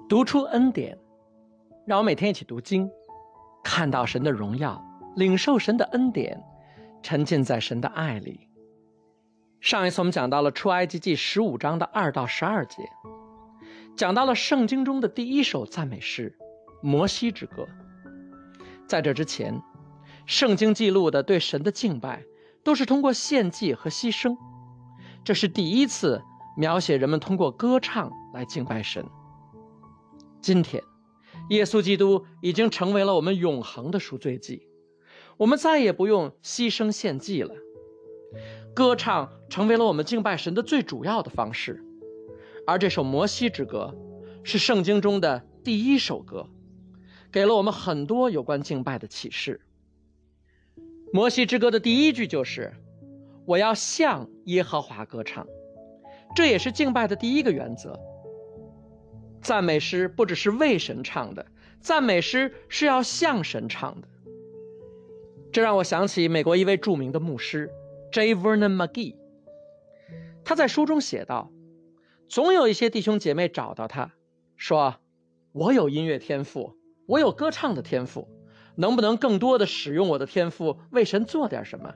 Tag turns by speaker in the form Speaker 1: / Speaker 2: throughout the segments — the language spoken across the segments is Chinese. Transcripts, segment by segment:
Speaker 1: 读出恩典，让我每天一起读经，看到神的荣耀，领受神的恩典，沉浸在神的爱里。上一次我们讲到了出埃及记15章的2到12节，讲到了圣经中的第一首赞美诗摩西之歌。在这之前，圣经记录的对神的敬拜都是通过献祭和牺牲，这是第一次描写人们通过歌唱来敬拜神。今天耶稣基督已经成为了我们永恒的赎罪祭，我们再也不用牺牲献祭了。歌唱成为了我们敬拜神的最主要的方式，而这首摩西之歌是圣经中的第一首歌，给了我们很多有关敬拜的启示。摩西之歌的第一句就是我要向耶和华歌唱，这也是敬拜的第一个原则。赞美诗不只是为神唱的，赞美诗是要向神唱的。这让我想起美国一位著名的牧师 J. Vernon McGee， 他在书中写道，总有一些弟兄姐妹找到他说，我有音乐天赋，我有歌唱的天赋，能不能更多的使用我的天赋为神做点什么？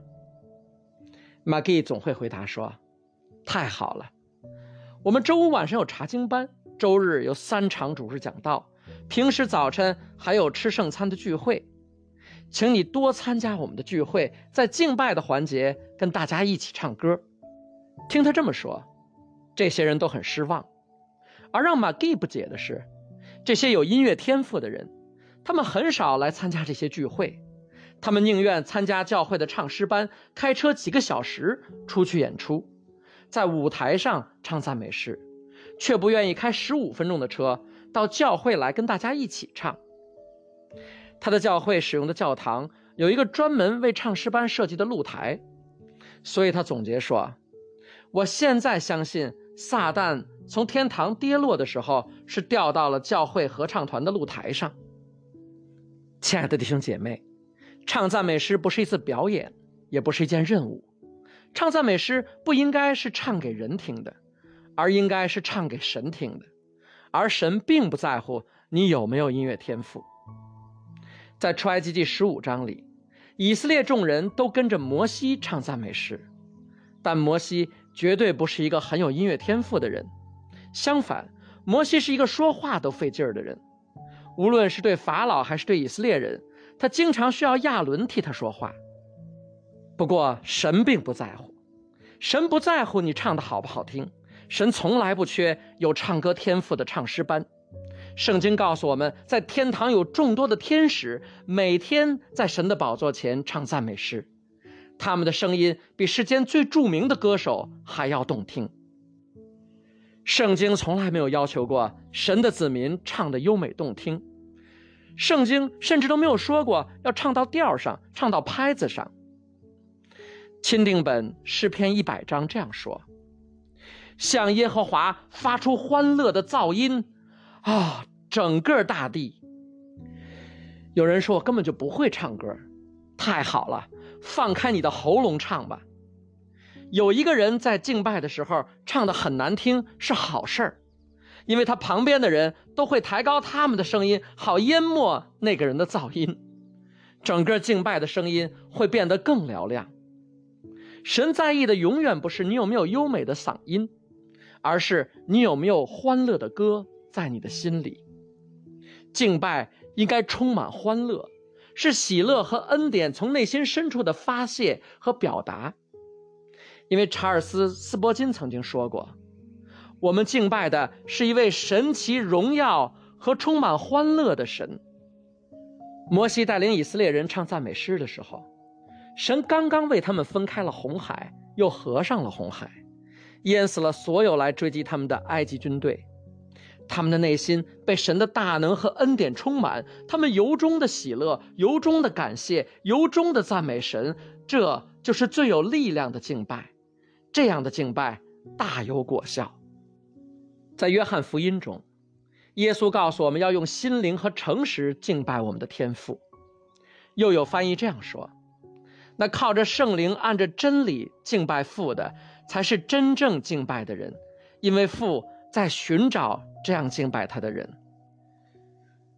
Speaker 1: McGee 总会回答说，太好了，我们周五晚上有查经班，周日有3场主日讲道，平时早晨还有吃圣餐的聚会，请你多参加我们的聚会，在敬拜的环节跟大家一起唱歌。听他这么说，这些人都很失望。而让McGee不解的是，这些有音乐天赋的人，他们很少来参加这些聚会，他们宁愿参加教会的唱诗班，开车几个小时出去演出，在舞台上唱赞美诗，却不愿意开15分钟的车到教会来跟大家一起唱。他的教会使用的教堂有一个专门为唱诗班设计的露台，所以他总结说，我现在相信撒旦从天堂跌落的时候是掉到了教会合唱团的露台上。亲爱的弟兄姐妹，唱赞美诗不是一次表演，也不是一件任务。唱赞美诗不应该是唱给人听的，而应该是唱给神听的，而神并不在乎你有没有音乐天赋。在出埃及记15章里，以色列众人都跟着摩西唱赞美诗，但摩西绝对不是一个很有音乐天赋的人，相反，摩西是一个说话都费劲儿的人。无论是对法老还是对以色列人，他经常需要亚伦替他说话。不过神并不在乎，神不在乎你唱得好不好听，神从来不缺有唱歌天赋的唱诗班。圣经告诉我们，在天堂有众多的天使，每天在神的宝座前唱赞美诗，他们的声音比世间最著名的歌手还要动听。圣经从来没有要求过神的子民唱得优美动听，圣经甚至都没有说过要唱到调上，唱到拍子上。钦定本诗篇100章这样说，向耶和华发出欢乐的噪音啊，整个大地。有人说我根本就不会唱歌，太好了，放开你的喉咙唱吧。有一个人在敬拜的时候唱得很难听是好事儿，因为他旁边的人都会抬高他们的声音，好淹没那个人的噪音，整个敬拜的声音会变得更嘹亮。神在意的永远不是你有没有优美的嗓音，而是你有没有欢乐的歌在你的心里。敬拜应该充满欢乐，是喜乐和恩典从内心深处的发泄和表达。因为查尔斯·斯伯金曾经说过，我们敬拜的是一位神奇荣耀和充满欢乐的神。摩西带领以色列人唱赞美诗的时候，神刚刚为他们分开了红海，又合上了红海，淹死了所有来追击他们的埃及军队。他们的内心被神的大能和恩典充满，他们由衷的喜乐，由衷的感谢，由衷的赞美神，这就是最有力量的敬拜。这样的敬拜大有果效。在约翰福音中，耶稣告诉我们要用心灵和诚实敬拜我们的天父。又有翻译这样说，那靠着圣灵按着真理敬拜父的，才是真正敬拜的人，因为父在寻找这样敬拜他的人。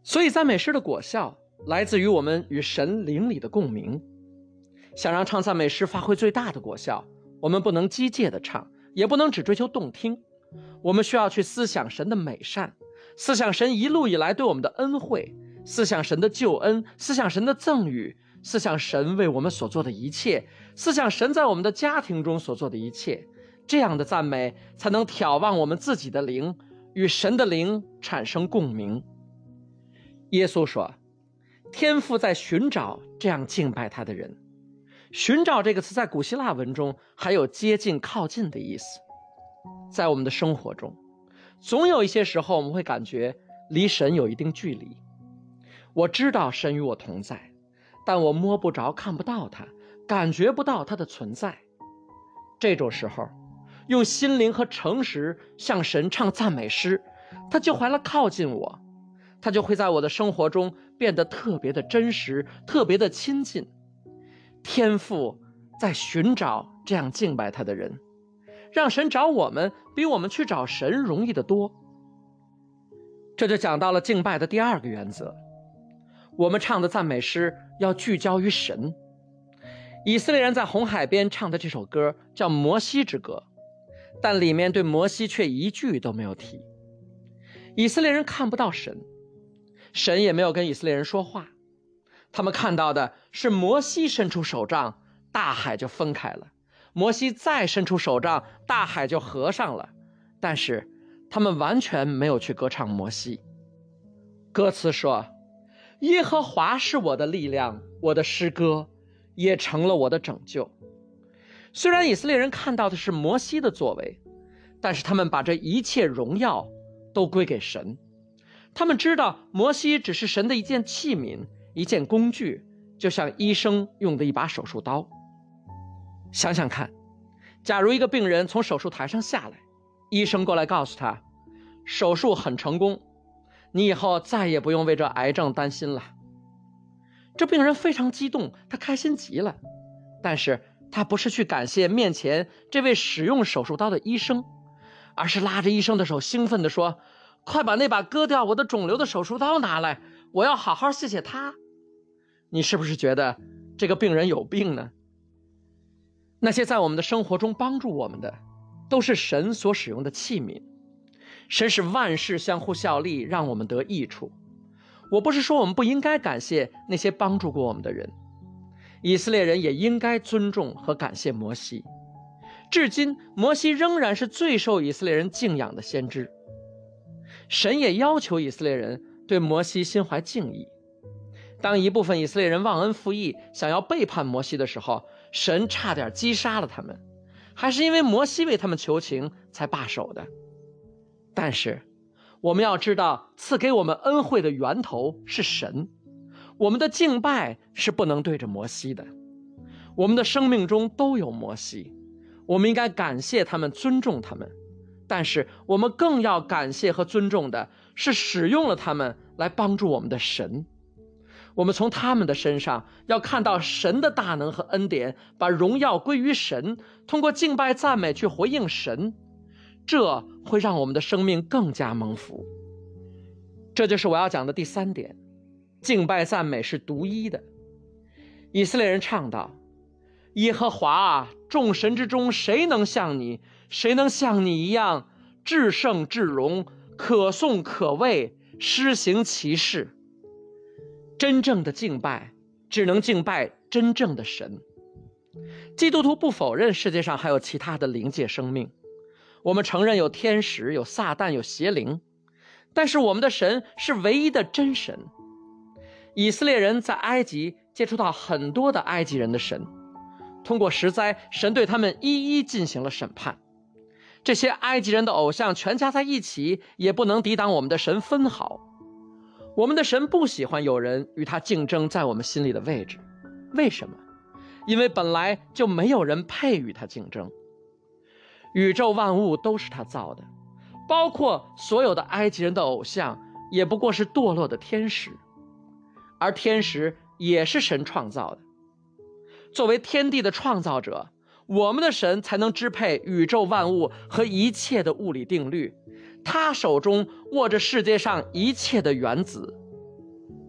Speaker 1: 所以赞美诗的果效来自于我们与神灵里的共鸣。想让唱赞美诗发挥最大的果效，我们不能机械地唱，也不能只追求动听，我们需要去思想神的美善，思想神一路以来对我们的恩惠，思想神的救恩，思想神的赠与，思想神为我们所做的一切，思想神在我们的家庭中所做的一切。这样的赞美才能挑旺我们自己的灵，与神的灵产生共鸣。耶稣说，天父在寻找这样敬拜他的人。寻找这个词在古希腊文中还有接近、靠近的意思。在我们的生活中，总有一些时候我们会感觉离神有一定距离。我知道神与我同在，但我摸不着、看不到他，感觉不到他的存在。这种时候，用心灵和诚实向神唱赞美诗，他就会来靠近我，他就会在我的生活中变得特别的真实，特别的亲近。天父在寻找这样敬拜他的人，让神找我们比我们去找神容易得多。这就讲到了敬拜的第二个原则，我们唱的赞美诗要聚焦于神。以色列人在红海边唱的这首歌叫摩西之歌，但里面对摩西却一句都没有提。以色列人看不到神，神也没有跟以色列人说话，他们看到的是摩西伸出手杖，大海就分开了，摩西再伸出手杖，大海就合上了，但是他们完全没有去歌唱摩西。歌词说，耶和华是我的力量，我的诗歌也成了我的拯救。虽然以色列人看到的是摩西的作为，但是他们把这一切荣耀都归给神。他们知道摩西只是神的一件器皿，一件工具，就像医生用的一把手术刀。想想看，假如一个病人从手术台上下来，医生过来告诉他，手术很成功，你以后再也不用为这癌症担心了。这病人非常激动，他开心极了，但是他不是去感谢面前这位使用手术刀的医生，而是拉着医生的手兴奋地说，快把那把割掉我的肿瘤的手术刀拿来，我要好好谢谢他。你是不是觉得这个病人有病呢？那些在我们的生活中帮助我们的，都是神所使用的器皿。神使万事相互效力，让我们得益处。我不是说我们不应该感谢那些帮助过我们的人，以色列人也应该尊重和感谢摩西。至今，摩西仍然是最受以色列人敬仰的先知。神也要求以色列人对摩西心怀敬意。当一部分以色列人忘恩负义，想要背叛摩西的时候，神差点击杀了他们，还是因为摩西为他们求情才罢手的。但是我们要知道，赐给我们恩惠的源头是神，我们的敬拜是不能对着摩西的。我们的生命中都有摩西，我们应该感谢他们，尊重他们，但是我们更要感谢和尊重的是使用了他们来帮助我们的神。我们从他们的身上要看到神的大能和恩典，把荣耀归于神，通过敬拜赞美去回应神，这会让我们的生命更加蒙福。这就是我要讲的第三点，敬拜赞美是独一的。以色列人唱道，耶和华啊，众神之中谁能像你？谁能像你一样至圣至荣，可颂可畏，施行奇事？真正的敬拜只能敬拜真正的神。基督徒不否认世界上还有其他的灵界生命，我们承认有天使，有撒旦，有邪灵，但是我们的神是唯一的真神。以色列人在埃及接触到很多的埃及人的神，通过十灾，神对他们一一进行了审判。这些埃及人的偶像全加在一起，也不能抵挡我们的神分毫。我们的神不喜欢有人与他竞争在我们心里的位置。为什么？因为本来就没有人配与他竞争。宇宙万物都是他造的，包括所有的埃及人的偶像也不过是堕落的天使，而天使也是神创造的。作为天地的创造者，我们的神才能支配宇宙万物和一切的物理定律，他手中握着世界上一切的原子，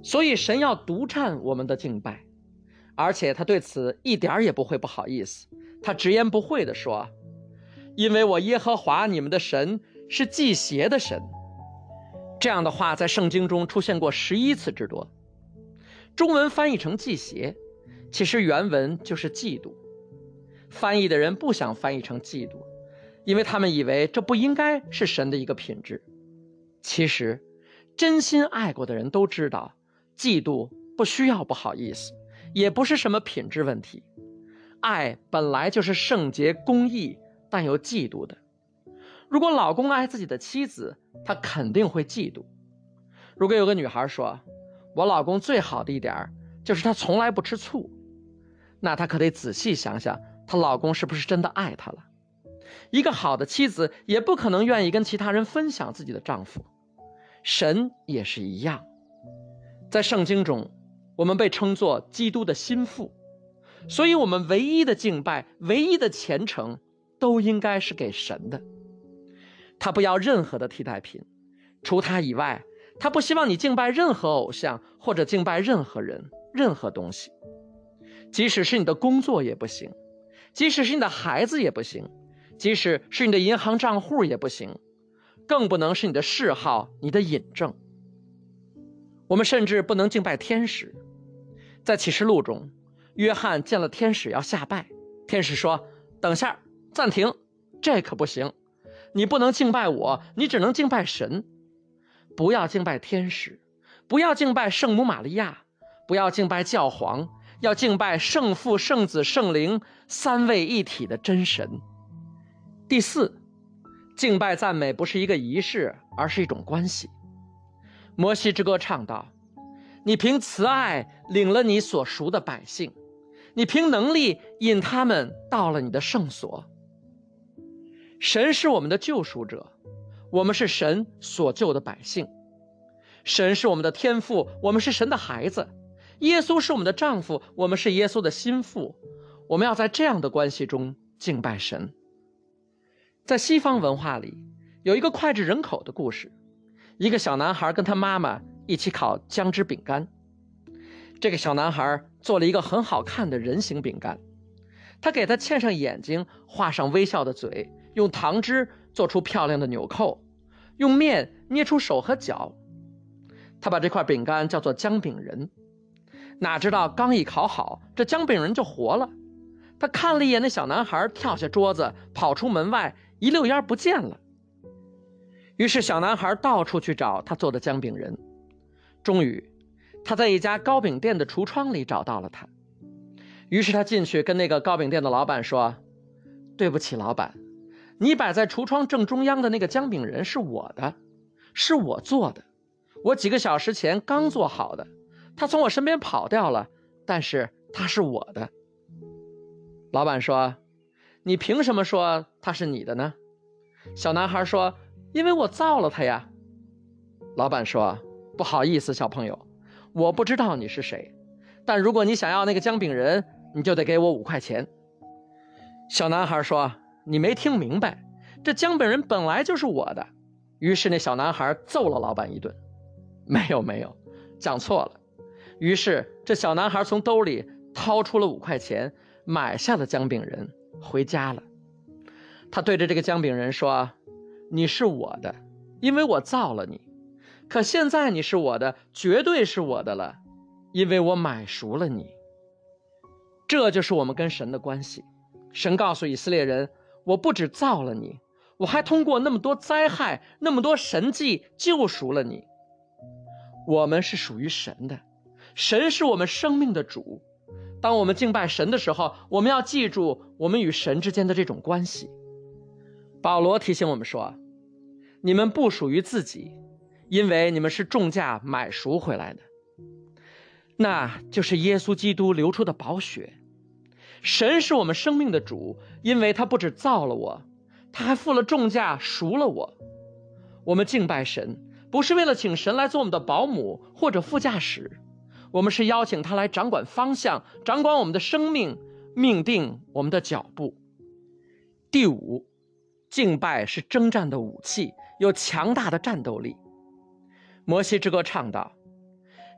Speaker 1: 所以神要独占我们的敬拜，而且他对此一点也不会不好意思。他直言不讳地说，因为我耶和华你们的神是忌邪的神。这样的话在圣经中出现过11次之多。中文翻译成忌邪，其实原文就是嫉妒。翻译的人不想翻译成嫉妒，因为他们以为这不应该是神的一个品质。其实真心爱过的人都知道，嫉妒不需要不好意思，也不是什么品质问题。爱本来就是圣洁公义，但有嫉妒的。如果老公爱自己的妻子，他肯定会嫉妒。如果有个女孩说，我老公最好的一点就是他从来不吃醋，那她可得仔细想想，她老公是不是真的爱她了。一个好的妻子也不可能愿意跟其他人分享自己的丈夫。神也是一样。在圣经中，我们被称作基督的心腹，所以我们唯一的敬拜，唯一的虔诚，都应该是给神的。他不要任何的替代品，除他以外，他不希望你敬拜任何偶像，或者敬拜任何人、任何东西。即使是你的工作也不行，即使是你的孩子也不行，即使是你的银行账户也不行，更不能是你的嗜好、你的瘾症。我们甚至不能敬拜天使。在启示录中，约翰见了天使要下拜，天使说，等下，暂停，这可不行，你不能敬拜我，你只能敬拜神。不要敬拜天使，不要敬拜圣母玛利亚，不要敬拜教皇，要敬拜圣父、圣子、圣灵三位一体的真神。第四，敬拜赞美不是一个仪式，而是一种关系。摩西之歌唱道，你凭慈爱领了你所赎的百姓，你凭能力引他们到了你的圣所。神是我们的救赎者，我们是神所救的百姓。神是我们的天父，我们是神的孩子。耶稣是我们的丈夫，我们是耶稣的心腹。我们要在这样的关系中敬拜神。在西方文化里，有一个脍炙人口的故事，一个小男孩跟他妈妈一起烤姜汁饼干。这个小男孩做了一个很好看的人形饼干，他给他嵌上眼睛，画上微笑的嘴，用糖汁做出漂亮的纽扣，用面捏出手和脚。他把这块饼干叫做姜饼人。哪知道刚一烤好，这姜饼人就活了。他看了一眼那小男孩，跳下桌子，跑出门外，一溜烟不见了。于是小男孩到处去找他做的姜饼人，终于他在一家糕饼店的橱窗里找到了他。于是他进去跟那个糕饼店的老板说，对不起老板，你摆在橱窗正中央的那个姜饼人是我的，是我做的，我几个小时前刚做好的，他从我身边跑掉了，但是他是我的。老板说，你凭什么说他是你的呢？小男孩说，因为我造了他呀。老板说，不好意思小朋友，我不知道你是谁，但如果你想要那个姜饼人，你就得给我5块钱。小男孩说，你没听明白，这姜饼人本来就是我的。于是那小男孩揍了老板一顿。没有，讲错了。于是这小男孩从兜里掏出了5块钱，买下了姜饼人，回家了。他对着这个姜饼人说，你是我的，因为我造了你，可现在你是我的，绝对是我的了，因为我买赎了你。这就是我们跟神的关系。神告诉以色列人，我不只造了你，我还通过那么多灾害，那么多神迹救赎了你。我们是属于神的，神是我们生命的主。当我们敬拜神的时候，我们要记住我们与神之间的这种关系。保罗提醒我们说，你们不属于自己，因为你们是重价买赎回来的，那就是耶稣基督流出的宝血。神是我们生命的主，因为他不只造了我，他还付了重价赎了我。我们敬拜神，不是为了请神来做我们的保姆或者副驾驶，我们是邀请他来掌管方向，掌管我们的生命，命定我们的脚步。第五，敬拜是征战的武器，有强大的战斗力。摩西之歌唱道，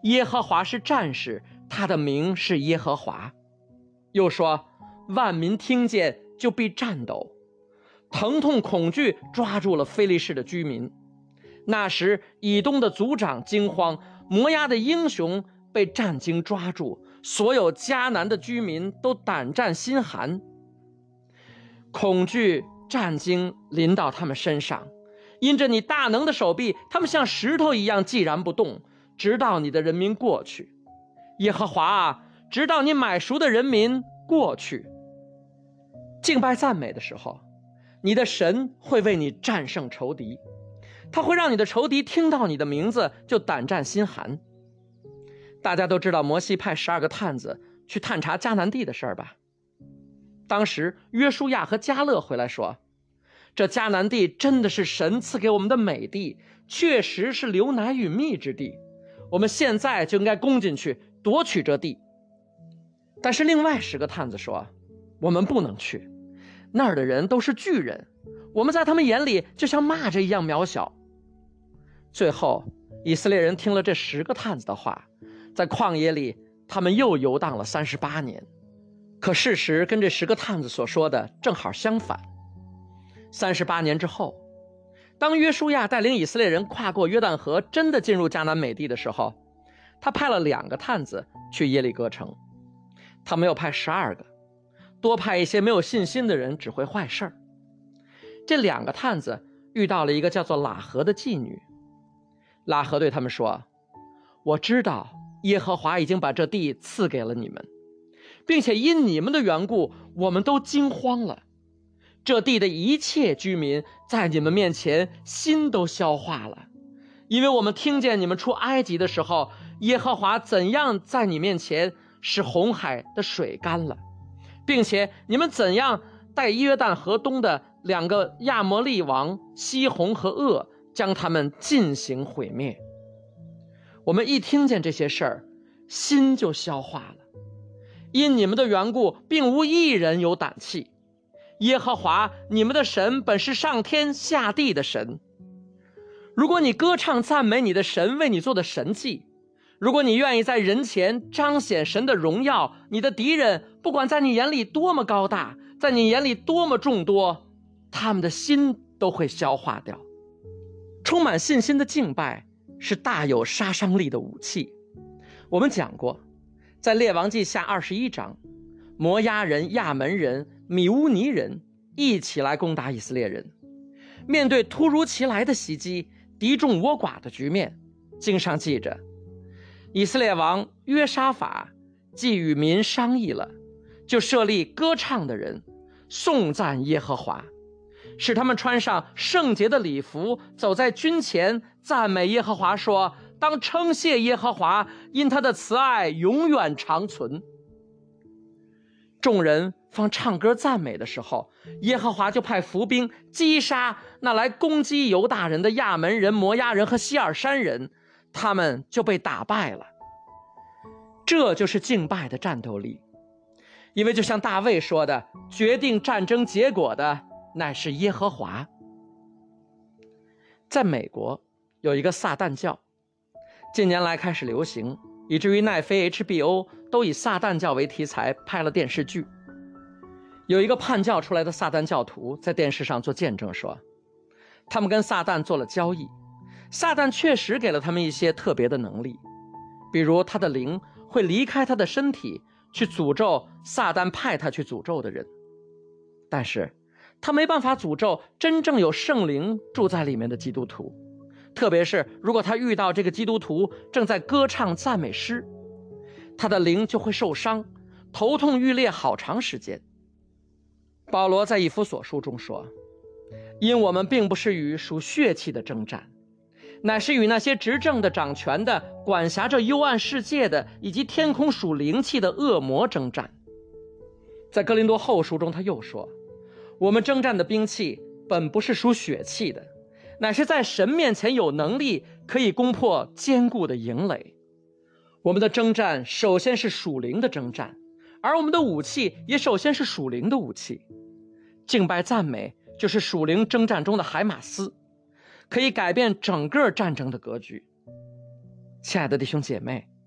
Speaker 1: 耶和华是战士，他的名是耶和华。又说，万民听见就必颤抖，疼痛恐惧抓住了非利士的居民。那时以东的族长惊慌，摩押的英雄被战惊抓住，所有迦南的居民都胆战心寒。恐惧战惊临到他们身上，因着你大能的手臂，他们像石头一样寂然不动，直到你的人民过去。耶和华啊，直到你买赎的人民过去。敬拜赞美的时候，你的神会为你战胜仇敌，他会让你的仇敌听到你的名字就胆战心寒。大家都知道摩西派12个探子去探查迦南地的事儿吧？当时约书亚和迦勒回来说，这迦南地真的是神赐给我们的美地，确实是流奶与蜜之地，我们现在就应该攻进去夺取这地。但是另外10个探子说，我们不能去，那儿的人都是巨人，我们在他们眼里就像蚂蚱一样渺小。最后以色列人听了这10个探子的话，在旷野里他们又游荡了38年。可事实跟这10个探子所说的正好相反。38年之后，当约书亚带领以色列人跨过约旦河，真的进入迦南美地的时候，他派了2个探子去耶利哥城，他没有派12个，多派一些没有信心的人只会坏事儿。这2个探子遇到了一个叫做喇合的妓女。喇合对他们说，我知道耶和华已经把这地赐给了你们，并且因你们的缘故，我们都惊慌了。这地的一切居民在你们面前心都消化了，因为我们听见你们出埃及的时候，耶和华怎样在你面前使红海的水干了，并且你们怎样带约旦河东的2个亚摩利王西宏和噩，将他们进行毁灭。我们一听见这些事儿，心就消化了。因你们的缘故，并无一人有胆气。耶和华你们的神本是上天下地的神。如果你歌唱赞美你的神为你做的神迹，如果你愿意在人前彰显神的荣耀，你的敌人不管在你眼里多么高大，在你眼里多么众多，他们的心都会消化掉。充满信心的敬拜是大有杀伤力的武器。我们讲过，在列王记下21章，摩押人、亚门人、米乌尼人一起来攻打以色列人。面对突如其来的袭击，敌众我寡的局面，经上记着，以色列王约沙法既与民商议了，就设立歌唱的人，颂赞耶和华，使他们穿上圣洁的礼服，走在军前，赞美耶和华，说，当称谢耶和华，因他的慈爱永远长存。众人方唱歌赞美的时候，耶和华就派伏兵击杀那来攻击犹大人的亚门人、摩押人和西尔山人，他们就被打败了。这就是敬拜的战斗力。因为就像大卫说的，决定战争结果的乃是耶和华。在美国有一个撒旦教，近年来开始流行，以至于奈飞 HBO 都以撒旦教为题材拍了电视剧。有一个叛教出来的撒旦教徒在电视上做见证说，他们跟撒旦做了交易，撒旦确实给了他们一些特别的能力，比如他的灵会离开他的身体去诅咒撒旦派他去诅咒的人，但是他没办法诅咒真正有圣灵住在里面的基督徒，特别是如果他遇到这个基督徒正在歌唱赞美诗，他的灵就会受伤，头痛欲裂好长时间。保罗在以弗所书中说，因我们并不是与属血气的征战，乃是与那些执政的、掌权的、管辖着幽暗世界的，以及天空属灵气的恶魔征战。在哥林多后书中他又说，我们征战的兵器本不是属血气的，乃是在神面前有能力，可以攻破坚固的营垒。我们的征战首先是属灵的征战，而我们的武器也首先是属灵的武器。敬拜赞美就是属灵征战中的海马斯，可以改变整个战争的格局。亲爱的弟兄姐妹，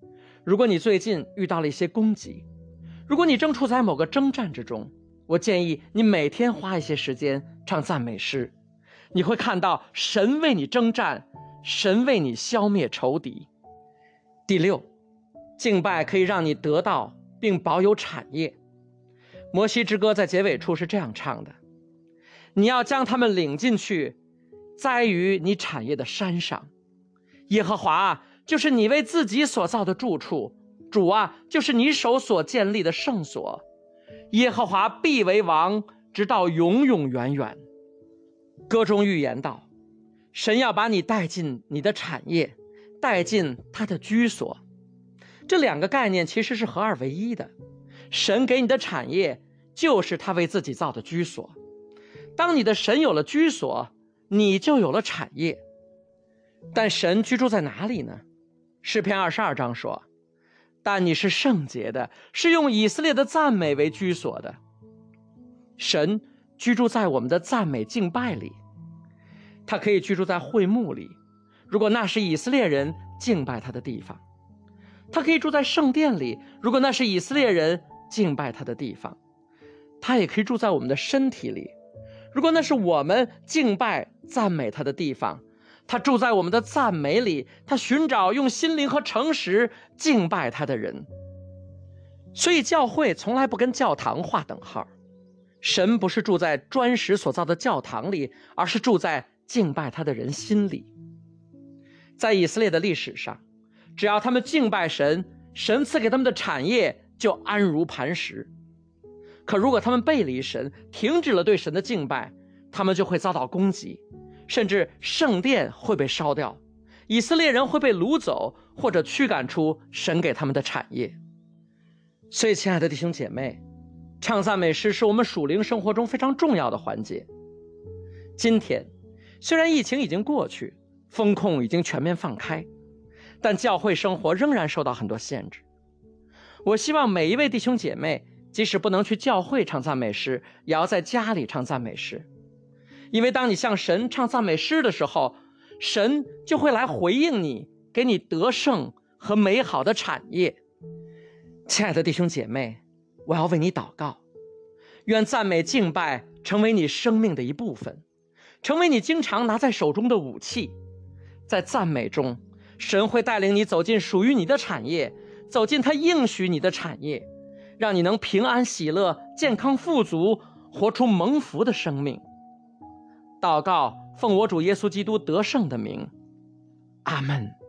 Speaker 1: 如果你最近遇到了一些攻击，如果你正处在某个征战之中，我建议你每天花一些时间唱赞美诗，你会看到神为你征战，神为你消灭仇敌。第六，敬拜可以让你得到并保有产业。摩西之歌在结尾处是这样唱的：你要将他们领进去，栽于你产业的山上。耶和华啊，就是你为自己所造的住处，主啊，就是你手所建立的圣所。耶和华必为王，直到永永远远。歌中预言道，神要把你带进你的产业，带进他的居所。这两个概念其实是合二为一的。神给你的产业就是他为自己造的居所，当你的神有了居所，你就有了产业。但神居住在哪里呢？诗篇22章说，但你是圣洁的，是用以色列的赞美为居所的。神居住在我们的赞美敬拜里，他可以居住在会幕里，如果那是以色列人敬拜他的地方；他可以住在圣殿里，如果那是以色列人敬拜他的地方；他也可以住在我们的身体里，如果那是我们敬拜赞美他的地方。他住在我们的赞美里，他寻找用心灵和诚实敬拜他的人。所以教会从来不跟教堂划等号，神不是住在砖石所造的教堂里，而是住在敬拜他的人心里。在以色列的历史上，只要他们敬拜神，神赐给他们的产业就安如磐石。可如果他们背离神，停止了对神的敬拜，他们就会遭到攻击，甚至圣殿会被烧掉，以色列人会被掳走，或者驱赶出神给他们的产业。所以亲爱的弟兄姐妹，唱赞美诗是我们属灵生活中非常重要的环节。今天虽然疫情已经过去，风控已经全面放开，但教会生活仍然受到很多限制。我希望每一位弟兄姐妹，即使不能去教会唱赞美诗，也要在家里唱赞美诗。因为当你向神唱赞美诗的时候，神就会来回应你，给你得胜和美好的产业。亲爱的弟兄姐妹，我要为你祷告，愿赞美敬拜成为你生命的一部分，成为你经常拿在手中的武器。在赞美中，神会带领你走进属于你的产业，走进他应许你的产业，让你能平安喜乐、健康富足，活出蒙福的生命。祷告，奉我主耶稣基督得胜的名，阿们。